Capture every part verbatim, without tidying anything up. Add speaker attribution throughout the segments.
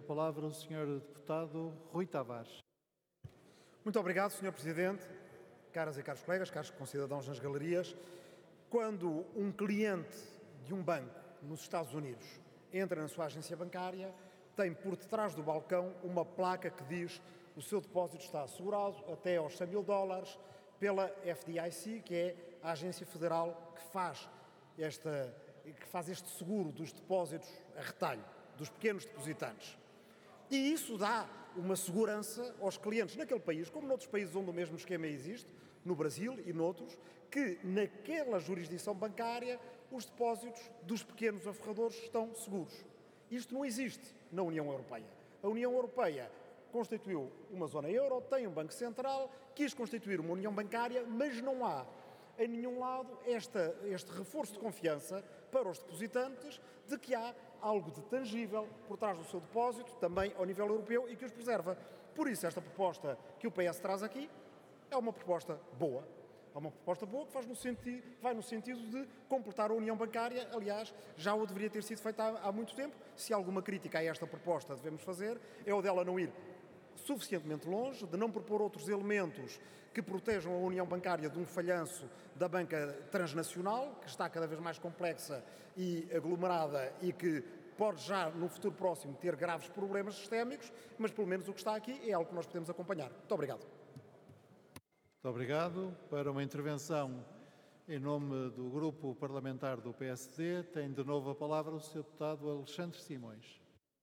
Speaker 1: palavra o senhor deputado Rui Tavares.
Speaker 2: Muito obrigado, senhor Presidente. Caras e caros colegas, caros concidadãos nas galerias, quando um cliente de um banco nos Estados Unidos entra na sua agência bancária, tem por detrás do balcão uma placa que diz o seu depósito está assegurado até aos cem mil dólares pela F D I C, que é a agência federal que faz, esta, que faz este seguro dos depósitos a retalho, dos pequenos depositantes. E isso dá uma segurança aos clientes naquele país, como noutros países onde o mesmo esquema existe, no Brasil e noutros, que naquela jurisdição bancária os depósitos dos pequenos aforradores estão seguros. Isto não existe na União Europeia. A União Europeia constituiu uma zona euro, tem um Banco Central, quis constituir uma União Bancária, mas não há em nenhum lado esta, este reforço de confiança para os depositantes de que há algo de tangível por trás do seu depósito, também ao nível europeu, e que os preserva. Por isso, esta proposta que o P S traz aqui é uma proposta boa. É uma proposta boa que faz no sentido, vai no sentido de completar a União Bancária. Aliás, já o deveria ter sido feita há, há muito tempo. Se alguma crítica a esta proposta devemos fazer, é o dela não ir suficientemente longe, de não propor outros elementos que protejam a União Bancária de um falhanço da banca transnacional, que está cada vez mais complexa e aglomerada e que pode já no futuro próximo ter graves problemas sistémicos, mas pelo menos o que está aqui é algo que nós podemos acompanhar. Muito obrigado.
Speaker 1: Muito obrigado. Para uma intervenção em nome do Grupo Parlamentar do P S D, tem de novo a palavra o senhor deputado Alexandre Simões.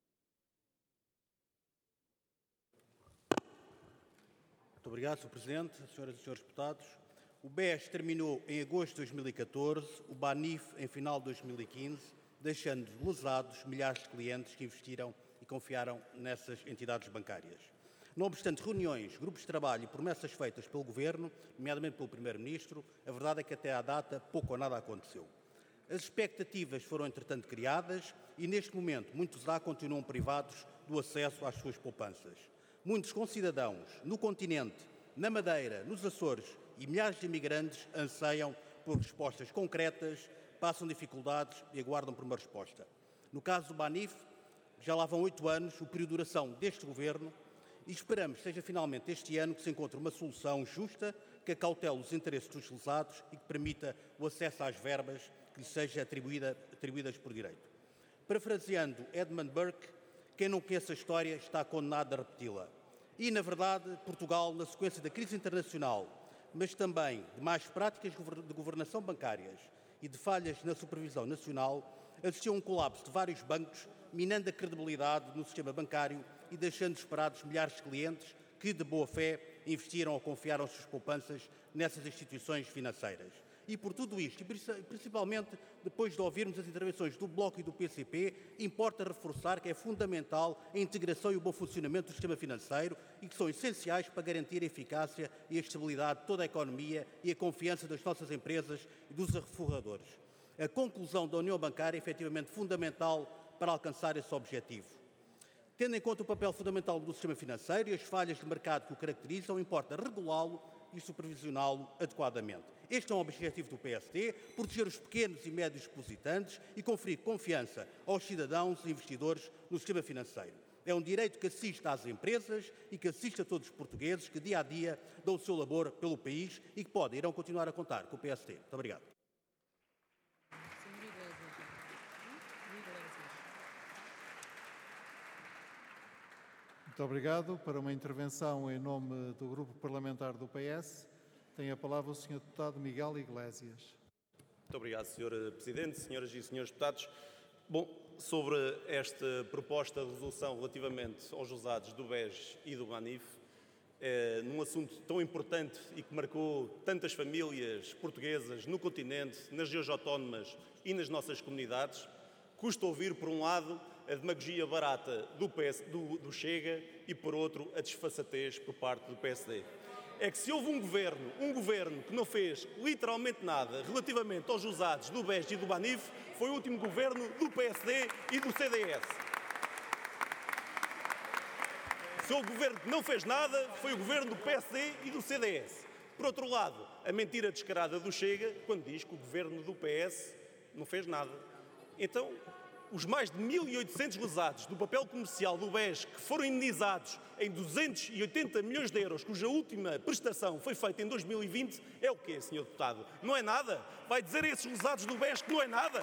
Speaker 3: Muito obrigado, senhor Presidente, senhoras e senhores deputados. O B E S terminou em agosto de dois mil e catorze, o BANIF em final de dois mil e quinze, deixando lesados milhares de clientes que investiram e confiaram nessas entidades bancárias. Não obstante reuniões, grupos de trabalho e promessas feitas pelo Governo, nomeadamente pelo Primeiro-Ministro, a verdade é que até à data pouco ou nada aconteceu. As expectativas foram, entretanto, criadas e, neste momento, muitos lá continuam privados do acesso às suas poupanças. Muitos concidadãos no continente, na Madeira, nos Açores e milhares de imigrantes anseiam por respostas concretas, passam dificuldades e aguardam por uma resposta. No caso do BANIF, já lá vão oito anos, o período de duração deste Governo, e esperamos que seja finalmente este ano que se encontre uma solução justa que acautele os interesses dos lesados e que permita o acesso às verbas que lhes sejam atribuída, atribuídas por direito. Parafraseando Edmund Burke, quem não conhece a história está condenado a repeti-la. E, na verdade, Portugal, na sequência da crise internacional, mas também de más práticas de governação bancárias e de falhas na supervisão nacional, assistiu a um colapso de vários bancos, minando a credibilidade no sistema bancário e deixando esperados milhares de clientes que, de boa fé, investiram ou confiaram as suas poupanças nessas instituições financeiras. E por tudo isto, e principalmente depois de ouvirmos as intervenções do Bloco e do P C P, importa reforçar que é fundamental a integração e o bom funcionamento do sistema financeiro e que são essenciais para garantir a eficácia e a estabilidade de toda a economia e a confiança das nossas empresas e dos aforradores. A conclusão da União Bancária é efetivamente fundamental para alcançar esse objetivo. Tendo em conta o papel fundamental do sistema financeiro e as falhas de mercado que o caracterizam, importa regulá-lo e supervisioná-lo adequadamente. Este é um objetivo do P S D, proteger os pequenos e médios depositantes e conferir confiança aos cidadãos e investidores no sistema financeiro. É um direito que assiste às empresas e que assiste a todos os portugueses que dia a dia dão o seu labor pelo país e que podem e irão continuar a contar com o P S D. Muito obrigado.
Speaker 1: Muito obrigado. Para uma intervenção em nome do Grupo Parlamentar do P S, tem a palavra o senhor deputado Miguel Iglesias.
Speaker 4: Muito obrigado, senhor Presidente, senhoras e senhores deputados. Bom, sobre esta proposta de resolução relativamente aos lesados do B E S e do BANIF, é, num assunto tão importante e que marcou tantas famílias portuguesas no continente, nas regiões autónomas e nas nossas comunidades, custa ouvir, por um lado, a demagogia barata do, P S, do, do Chega e, por outro, a desfaçatez por parte do P S D. É que se houve um governo, um governo que não fez literalmente nada relativamente aos usados do B E S e do BANIF, foi o último governo do P S D e do C D S. Se houve governo que não fez nada, foi o governo do P S D e do C D S. Por outro lado, a mentira descarada do Chega, quando diz que o governo do P S não fez nada. Então, os mais de mil e oitocentos lesados do papel comercial do B E S que foram indenizados em duzentos e oitenta milhões de euros, cuja última prestação foi feita em dois mil e vinte, é o quê, senhor Deputado? Não é nada? Vai dizer a esses lesados do B E S que não é nada?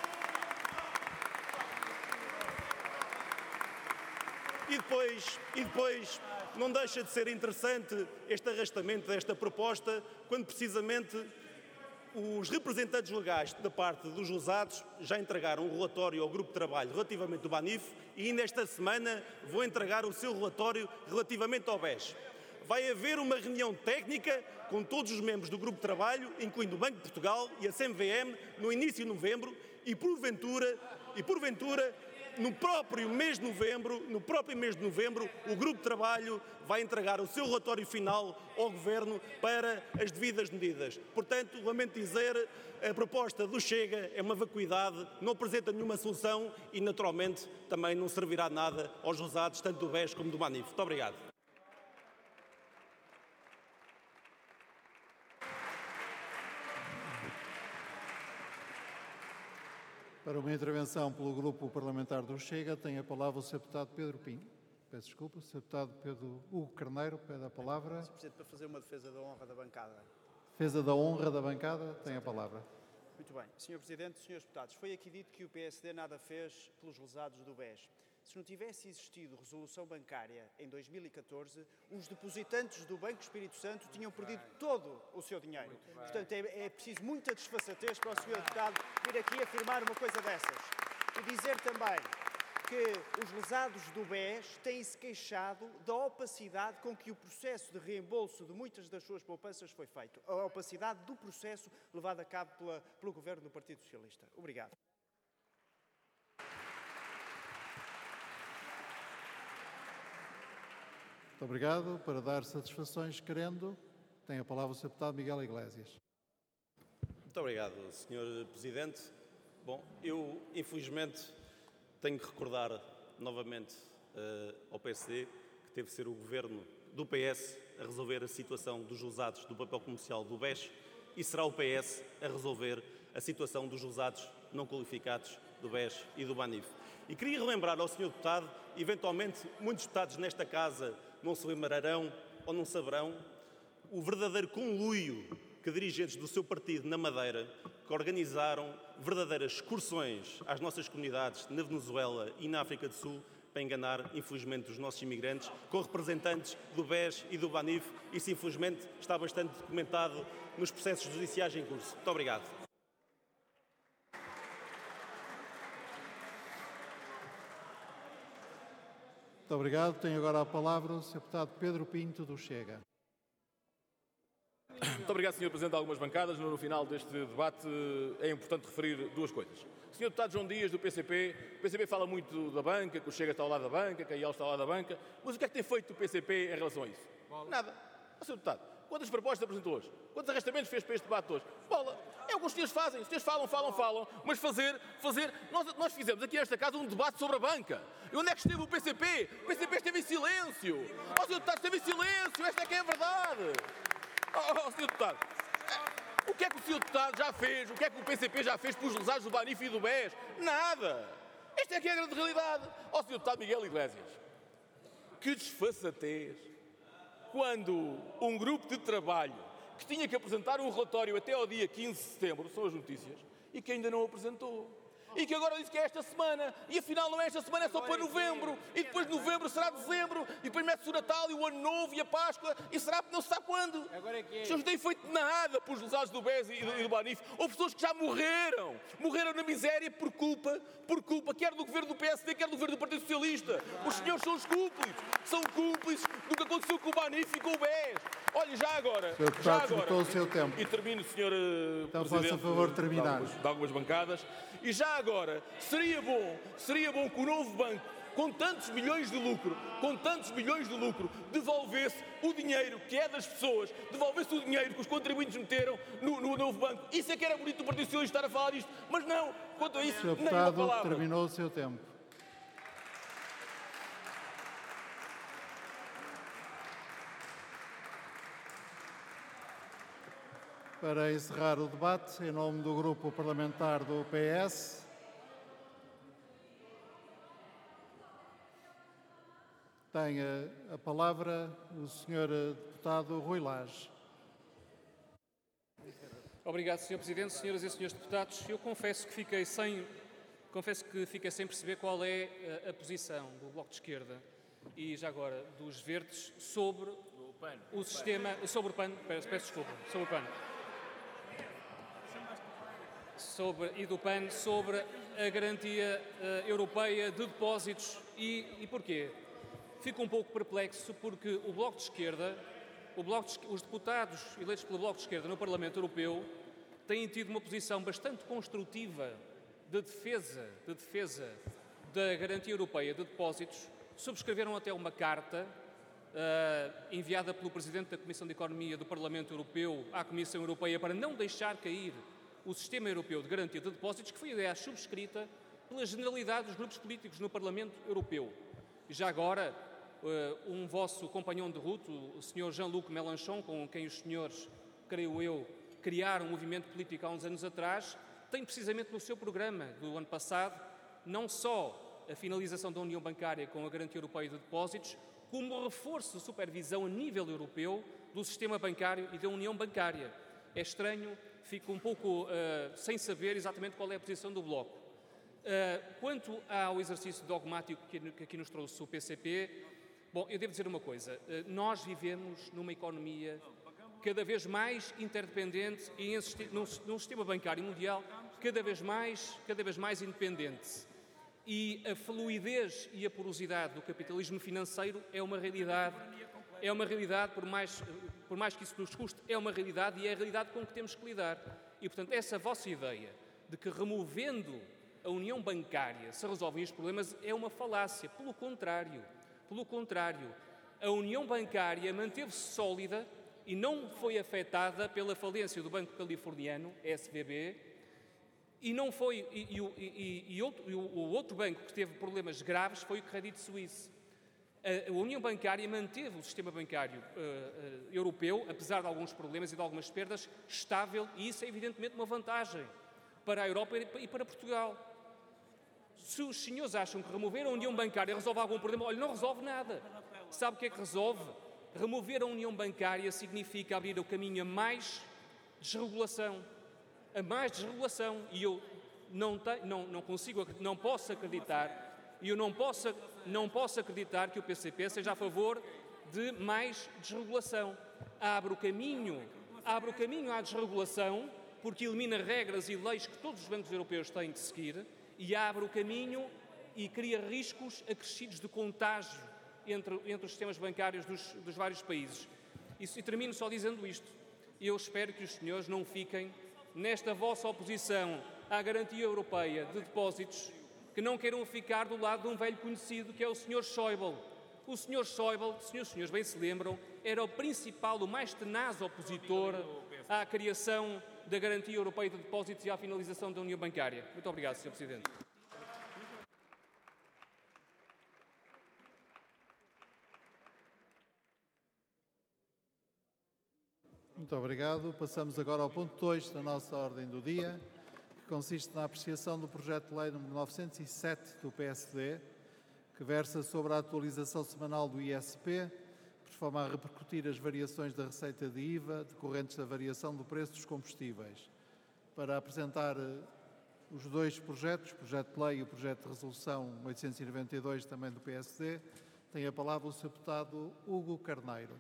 Speaker 4: E depois, e depois, não deixa de ser interessante este arrastamento desta proposta, quando precisamente os representantes legais da parte dos lesados já entregaram um relatório ao Grupo de Trabalho relativamente ao BANIF e ainda esta semana vão entregar o seu relatório relativamente ao B E S. Vai haver uma reunião técnica com todos os membros do Grupo de Trabalho, incluindo o Banco de Portugal e a C M V M, no início de novembro e porventura, e porventura no próprio mês de novembro, no próprio mês de novembro, o Grupo de Trabalho vai entregar o seu relatório final ao Governo para as devidas medidas. Portanto, lamento dizer, a proposta do Chega é uma vacuidade, não apresenta nenhuma solução e, naturalmente, também não servirá de nada aos lesados, tanto do B E S como do BANIF. Muito obrigado.
Speaker 1: Para uma intervenção pelo Grupo Parlamentar do Chega, tem a palavra o senhor Deputado Pedro Pinho. Peço desculpa, o senhor Deputado Pedro Hugo Carneiro pede a palavra.
Speaker 5: senhor Presidente, para fazer uma defesa da honra da bancada.
Speaker 1: Defesa da honra da bancada, tem a palavra.
Speaker 5: Muito bem. senhor Presidente, senhores Deputados, foi aqui dito que o P S D nada fez pelos lesados do B E S. Se não tivesse existido resolução bancária em dois mil e catorze, os depositantes do Banco Espírito Santo tinham perdido todo o seu dinheiro. Portanto, é, é preciso muita desfaçatez para o senhor Deputado vir aqui afirmar uma coisa dessas. E dizer também que os lesados do B E S têm-se queixado da opacidade com que o processo de reembolso de muitas das suas poupanças foi feito. A opacidade do processo levado a cabo pela, pelo Governo do Partido Socialista. Obrigado.
Speaker 1: Muito obrigado. Para dar satisfações, querendo, tem a palavra o senhor Deputado Miguel Iglesias.
Speaker 4: Muito obrigado, senhor Presidente. Bom, eu, infelizmente, tenho que recordar novamente uh, ao P S D que teve de ser o Governo do P S a resolver a situação dos lesados do papel comercial do B E S e será o P S a resolver a situação dos lesados não qualificados do B E S e do BANIF. E queria relembrar ao senhor Deputado, eventualmente muitos deputados nesta casa não se lembrarão ou não saberão, o verdadeiro conluio que dirigentes do seu partido na Madeira, que organizaram verdadeiras excursões às nossas comunidades na Venezuela e na África do Sul para enganar, infelizmente, os nossos imigrantes, com representantes do B E S e do BANIF. Isso, infelizmente, está bastante documentado nos processos judiciais em curso. Muito obrigado.
Speaker 1: Muito obrigado. Tem agora a palavra o senhor Deputado Pedro Pinto, do Chega.
Speaker 6: Muito obrigado, senhor Presidente de algumas bancadas. No final deste debate é importante referir duas coisas. O senhor Deputado João Dias, do P C P, o P C P fala muito da banca, que o Chega está ao lado da banca, que a I E L está ao lado da banca, mas o que é que tem feito o P C P em relação a isso? Bola. Nada. O senhor Deputado, quantas propostas apresentou hoje? Quantos arrastamentos fez para este debate hoje? Bola. É o que os senhores fazem. Os senhores falam, falam, falam, mas fazer, fazer... Nós, nós fizemos aqui nesta casa um debate sobre a banca. E onde é que esteve o P C P? O P C P esteve em silêncio. O senhor Deputado esteve em silêncio. Esta é que é a verdade. Oh, oh, senhor Deputado, o que é que o senhor Deputado já fez? O que é que o P C P já fez pelos lesados do BANIF e do B E S? Nada! Esta é que é a grande realidade. Ó, senhor Deputado Miguel Iglesias, que desfaçatez quando um grupo de trabalho que tinha que apresentar um relatório até ao dia quinze de setembro, são as notícias, e que ainda não o apresentou. E que agora diz que é esta semana, e afinal não é esta semana, é só para novembro, e depois de novembro será dezembro, e depois mete-se o Natal e o Ano Novo e a Páscoa, e será não se sabe quando. Agora é que é. Os senhores não têm feito nada pelos lesados do B E S e do, e do BANIF. Houve pessoas que já morreram, morreram na miséria por culpa, por culpa, quer do governo do P S D, quer do governo do Partido Socialista. Os senhores são os cúmplices, são cúmplices do que aconteceu com o BANIF e com o B E S. Olha, já agora,
Speaker 1: senhor
Speaker 6: já
Speaker 1: Deputado,
Speaker 6: agora,
Speaker 1: o seu tempo.
Speaker 6: E termino, senhor
Speaker 1: então,
Speaker 6: Presidente,
Speaker 1: faça favor de terminar.
Speaker 6: De algumas, de algumas bancadas, e já agora, seria bom, seria bom que o novo banco, com tantos milhões de lucro, com tantos milhões de lucro, devolvesse o dinheiro que é das pessoas, devolvesse o dinheiro que os contribuintes meteram no, no novo banco. Isso é que era bonito do Partido Socialista estar a falar disto, mas não, quanto a isso,
Speaker 1: senhor
Speaker 6: nem uma
Speaker 1: Deputado,
Speaker 6: palavra.
Speaker 1: terminou o seu tempo. Para encerrar o debate, em nome do Grupo Parlamentar do P S, Tem a, a palavra o senhor deputado Rui Lage.
Speaker 7: Obrigado, senhor Presidente. Senhoras e senhores deputados, eu confesso que fiquei sem, confesso que fiquei sem perceber qual é a, a posição do Bloco de Esquerda e, já agora, dos Verdes sobre o sistema... Sobre o P A N, peço, peço desculpa, sobre o P A N. Sobre, e do P A N sobre a garantia uh, europeia de depósitos. E, e porquê? Fico um pouco perplexo porque o Bloco de Esquerda, o Bloco de, os deputados eleitos pelo Bloco de Esquerda no Parlamento Europeu têm tido uma posição bastante construtiva de defesa, de defesa da garantia europeia de depósitos. Subscreveram até uma carta uh, enviada pelo Presidente da Comissão de Economia do Parlamento Europeu à Comissão Europeia para não deixar cair o Sistema Europeu de Garantia de Depósitos, que foi, aliás, subscrita pela generalidade dos grupos políticos no Parlamento Europeu. E já agora, uh, um vosso companhão de ruta, o senhor Jean-Luc Mélenchon, com quem os senhores, creio eu, criaram um movimento político há uns anos atrás, tem precisamente no seu programa do ano passado não só a finalização da União Bancária com a Garantia Europeia de Depósitos, como o reforço de supervisão a nível europeu do sistema bancário e da União Bancária. É estranho, fico um pouco uh, sem saber exatamente qual é a posição do Bloco. Uh, quanto ao exercício dogmático que, que aqui nos trouxe o P C P, bom, eu devo dizer uma coisa. Uh, nós vivemos numa economia cada vez mais interdependente e num, num sistema bancário mundial cada vez mais, cada vez mais independente. E a fluidez e a porosidade do capitalismo financeiro é uma realidade, é uma realidade, por mais, por mais que isso nos custe, é uma realidade e é a realidade com que temos que lidar. E, portanto, essa vossa ideia de que removendo a união bancária se resolvem os problemas é uma falácia. Pelo contrário, pelo contrário, a união bancária manteve-se sólida e não foi afetada pela falência do Banco Californiano, S V B, e não foi e, e, e, e, outro, e o outro banco que teve problemas graves foi o Credit Suisse. A, a união bancária manteve o sistema bancário uh, uh, europeu, apesar de alguns problemas e de algumas perdas, estável, e isso é evidentemente uma vantagem para a Europa e para Portugal. Se os senhores acham que remover a união bancária resolve algum problema, olha, não resolve nada. Sabe o que é que resolve? Remover a união bancária significa abrir o caminho a mais desregulação. A mais desregulação. E eu não, te, não, não consigo, não posso acreditar, e eu não posso, não posso acreditar que o P C P seja a favor de mais desregulação. Abre o caminho, abre o caminho à desregulação, porque elimina regras e leis que todos os bancos europeus têm de seguir, e abre o caminho e cria riscos acrescidos de contágio entre, entre os sistemas bancários dos, dos vários países. E, e termino só dizendo isto. Eu espero que os senhores não fiquem nesta vossa oposição à garantia europeia de depósitos, que não queiram ficar do lado de um velho conhecido, que é o senhor Schäuble. O senhor Schäuble, se os senhores bem se lembram, era o principal, o mais tenaz opositor à criação da Garantia Europeia de Depósitos e à finalização da União Bancária. Muito obrigado, senhor Presidente.
Speaker 1: Muito obrigado. Passamos agora ao ponto dois da nossa ordem do dia, que consiste na apreciação do projeto de lei número novecentos e sete do P S D, que versa sobre a atualização semanal do I S P, por forma a repercutir as variações da receita de I V A decorrentes da variação do preço dos combustíveis. Para apresentar os dois projetos, o projeto de lei e o projeto de resolução oitocentos e noventa e dois, também do P S D, tem a palavra o senhor deputado Hugo Carneiro.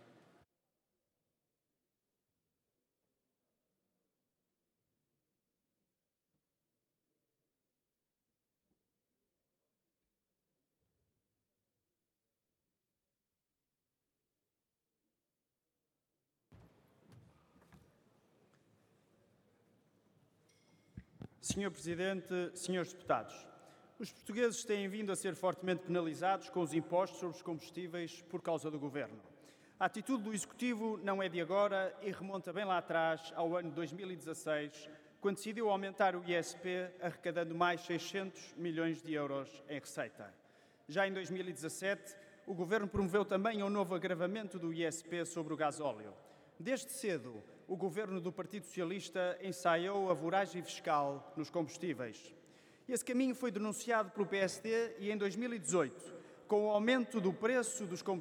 Speaker 5: senhor Presidente, senhores deputados, os portugueses têm vindo a ser fortemente penalizados com os impostos sobre os combustíveis por causa do Governo. A atitude do Executivo não é de agora e remonta bem lá atrás, ao ano dois mil e dezasseis, quando decidiu aumentar o I S P, arrecadando mais seiscentos milhões de euros em receita. Já em dois mil e dezassete, o Governo promoveu também um novo agravamento do I S P sobre o gasóleo. Desde cedo, o Governo do Partido Socialista ensaiou a voragem fiscal nos combustíveis. Esse caminho foi denunciado pelo P S D e, em dois mil e dezoito,
Speaker 8: com o aumento do preço dos combustíveis